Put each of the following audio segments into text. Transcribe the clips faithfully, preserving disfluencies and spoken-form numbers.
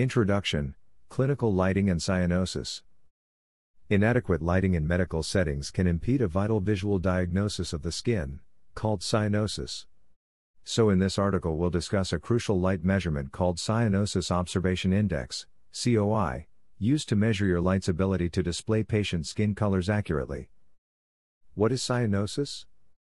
Introduction, Clinical Lighting and Cyanosis. Inadequate lighting in medical settings can impede a vital visual diagnosis of the skin, called cyanosis. So in this article we'll discuss a crucial light measurement called Cyanosis Observation Index, C O I, used to measure your light's ability to display patient skin colors accurately. What is cyanosis?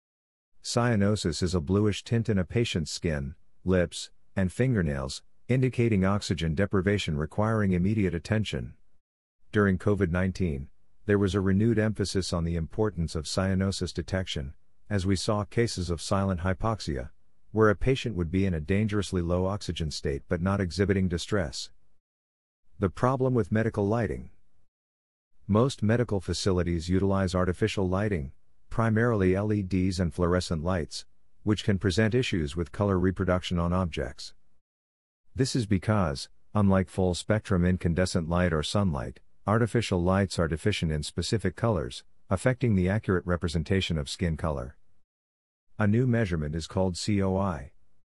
Cyanosis is a bluish tint in a patient's skin, lips, and fingernails, indicating oxygen deprivation requiring immediate attention. During COVID nineteen, there was a renewed emphasis on the importance of cyanosis detection, as we saw cases of silent hypoxia, where a patient would be in a dangerously low oxygen state but not exhibiting distress. The problem with medical lighting. Most medical facilities utilize artificial lighting, primarily L E Ds and fluorescent lights, which can present issues with color reproduction on objects. This is because, unlike full-spectrum incandescent light or sunlight, artificial lights are deficient in specific colors, affecting the accurate representation of skin color. A new measurement is called C O I.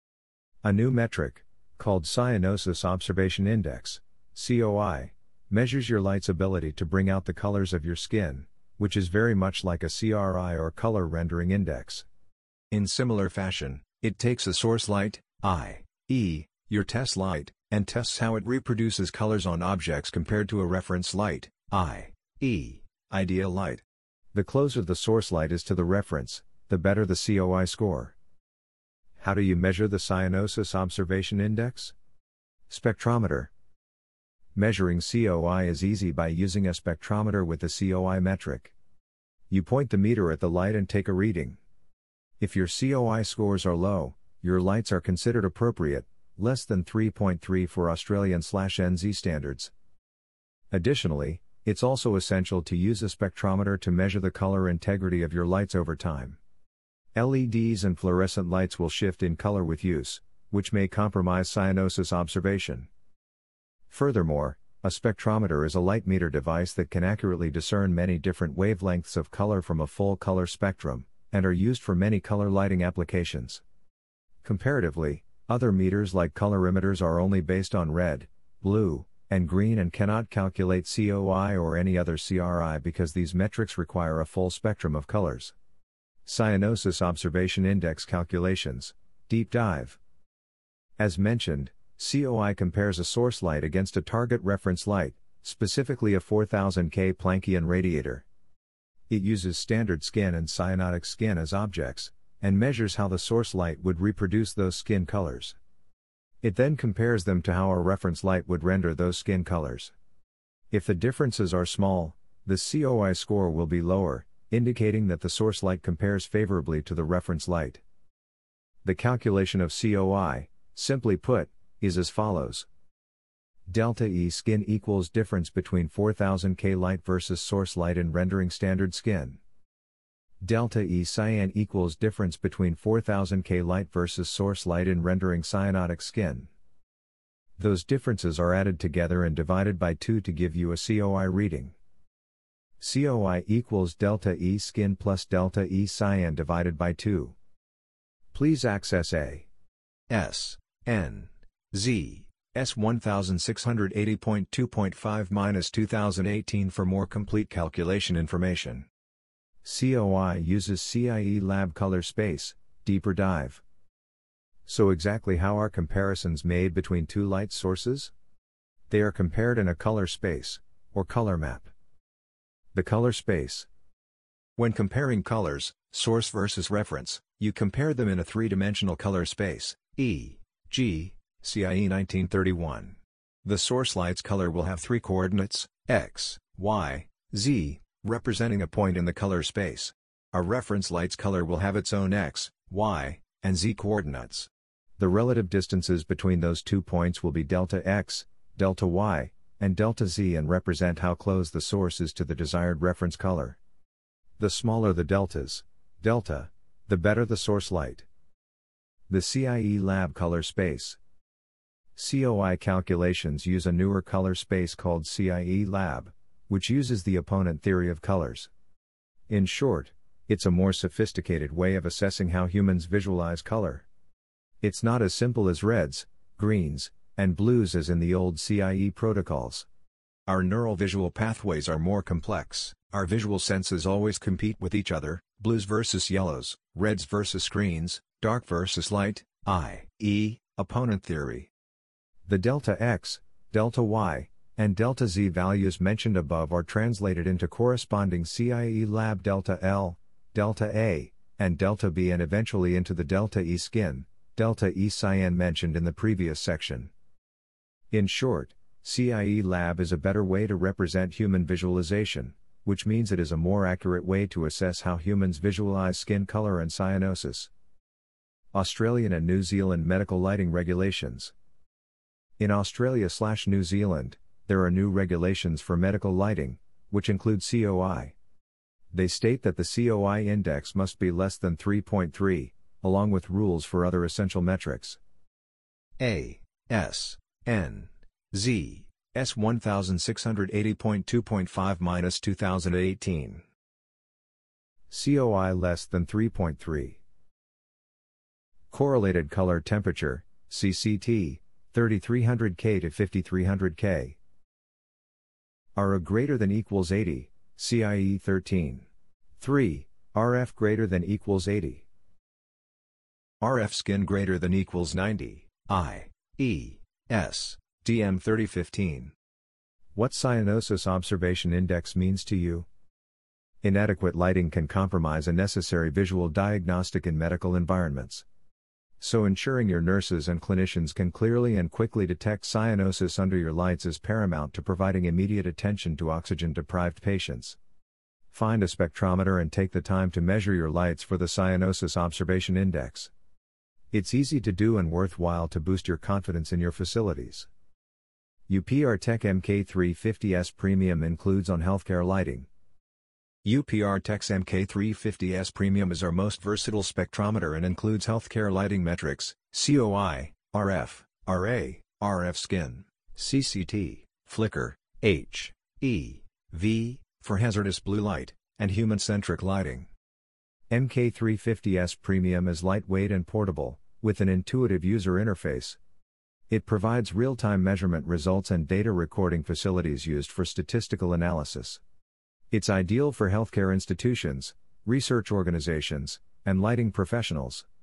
A new metric, called Cyanosis Observation Index, C O I, measures your light's ability to bring out the colors of your skin, which is very much like a C R I or color rendering index. In similar fashion, it takes a source light, I E, your test light, and tests how it reproduces colors on objects compared to a reference light, I E, ideal light. The closer the source light is to the reference, the better the C O I score. How do you measure the Cyanosis Observation Index? Spectrometer. Measuring C O I is easy by using a spectrometer with the C O I metric. You point the meter at the light and take a reading. If your C O I scores are low, your lights are considered appropriate, less than three point three for Australian/N Z standards. Additionally, it's also essential to use a spectrometer to measure the color integrity of your lights over time. L E Ds and fluorescent lights will shift in color with use, which may compromise cyanosis observation. Furthermore, a spectrometer is a light meter device that can accurately discern many different wavelengths of color from a full color spectrum, and are used for many color lighting applications. Comparatively, other meters like colorimeters are only based on red, blue, and green and cannot calculate C O I or any other C R I because these metrics require a full spectrum of colors. Cyanosis Observation Index Calculations, Deep Dive. As mentioned, C O I compares a source light against a target reference light, specifically a four thousand K Planckian radiator. It uses standard skin and cyanotic skin as objects, and measures how the source light would reproduce those skin colors. It then compares them to how a reference light would render those skin colors. If the differences are small, the C O I score will be lower, indicating that the source light compares favorably to the reference light. The calculation of C O I, simply put, is as follows. Delta E skin equals difference between four thousand K light versus source light in rendering standard skin. Delta E cyan equals difference between four thousand K light versus source light in rendering cyanotic skin. Those differences are added together and divided by two to give you a C O I reading. C O I equals delta E skin plus delta E cyan divided by two. Please access A. S. N. Z. S sixteen eighty point two point five dash two thousand eighteen for more complete calculation information. C O I uses C I E Lab Color Space, Deeper Dive. So exactly how are comparisons made between two light sources? They are compared in a color space, or color map. The color space. When comparing colors, source versus reference, you compare them in a three-dimensional color space, E G C I E nineteen thirty-one. The source light's color will have three coordinates, X, Y, Z, representing a point in the color space. A reference light's color will have its own X, Y, and Z coordinates. The relative distances between those two points will be delta X, delta Y, and delta Z and represent how close the source is to the desired reference color. The smaller the deltas, delta, the better the source light. The C I E Lab Color Space. C O I calculations use a newer color space called C I E Lab, which uses the opponent theory of colors. In short, it's a more sophisticated way of assessing how humans visualize color. It's not as simple as reds, greens, and blues as in the old C I E protocols. Our neural visual pathways are more complex. Our visual senses always compete with each other, blues versus yellows, reds versus greens, dark versus light, that is, opponent theory. The delta X, delta Y, and delta Z values mentioned above are translated into corresponding C I E lab delta L, delta A, and delta B, and eventually into the delta E skin, delta E cyan mentioned in the previous section. In short, C I E lab is a better way to represent human visualization, which means it is a more accurate way to assess how humans visualize skin color and cyanosis. Australian and New Zealand medical lighting regulations. In Australia/New Zealand, there are new regulations for medical lighting, which include C O I. They state that the C O I index must be less than three point three, along with rules for other essential metrics. A. S. N. Z. S sixteen eighty point two point five two thousand eighteen. C O I less than three point three. Correlated color temperature, C C T, thirty-three hundred K to fifty-three hundred K. R A greater than equals eighty, C I E thirteen. three. R F greater than equals eighty. R F skin greater than equals ninety, I E S, D M thirty fifteen. What cyanosis observation index means to you? Inadequate lighting can compromise a necessary visual diagnostic in medical environments. So ensuring your nurses and clinicians can clearly and quickly detect cyanosis under your lights is paramount to providing immediate attention to oxygen-deprived patients. Find a spectrometer and take the time to measure your lights for the cyanosis observation index. It's easy to do and worthwhile to boost your confidence in your facilities. U P R Tech M K three fifty S Premium includes on healthcare lighting. U P R Tech's M K three fifty S Premium is our most versatile spectrometer and includes healthcare lighting metrics, C O I, R F, R A, R F skin, C C T, flicker, H, E, V, for hazardous blue light, and human-centric lighting. M K three fifty S Premium is lightweight and portable, with an intuitive user interface. It provides real-time measurement results and data recording facilities used for statistical analysis. It's ideal for healthcare institutions, research organizations, and lighting professionals.